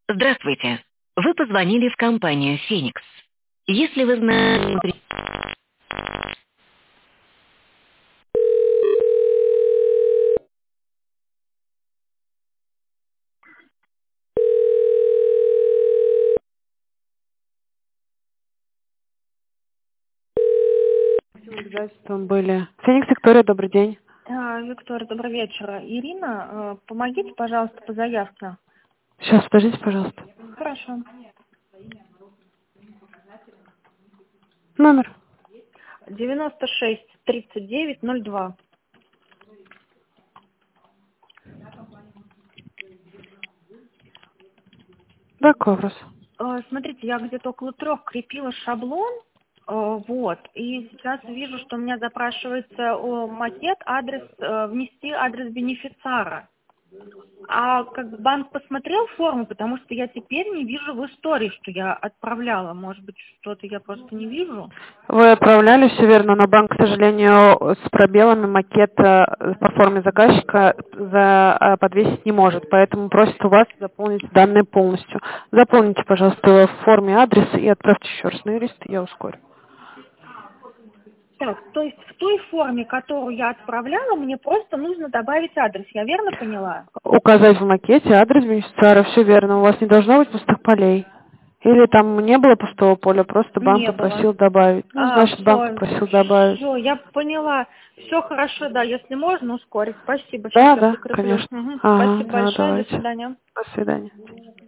Здравствуйте. Вы позвонили в компанию «Феникс». Если вы знаете... Обязательством были. Феникс Виктория, добрый день. Виктория, добрый вечер. Ирина, помогите, пожалуйста, по заявке. Сейчас, подождите, пожалуйста. Хорошо. Номер. 96-39-02. Да, какой вопрос? Смотрите, я где-то около 3 крепила шаблон, вот, и сейчас вижу, что у меня запрашивается макет, адрес, внести адрес бенефициара. А как бы банк посмотрел форму, потому что я теперь не вижу в истории, что я отправляла. Может быть, что-то я просто не вижу. Вы отправляли, все верно, но банк, к сожалению, с пробелами макета по форме заказчика подвесить не может, поэтому просит у вас заполнить данные полностью. Заполните, пожалуйста, в форме адрес и отправьте еще раз на юриста, я ускорю. Так, то есть в той форме, которую я отправляла, мне просто нужно добавить адрес. Я верно поняла? Указать в макете адрес бенефициара, все верно, у вас не должно быть пустых полей. Или там не было пустого поля, просто банк Не было. попросил добавить. Ну, значит, банк попросил добавить. Все, я поняла. Все хорошо, да, если можно ускорить. Спасибо, сейчас Да, я да, прикреплю. конечно. Мгм. Ага, Спасибо да, большое, до давайте. свидания. До свидания.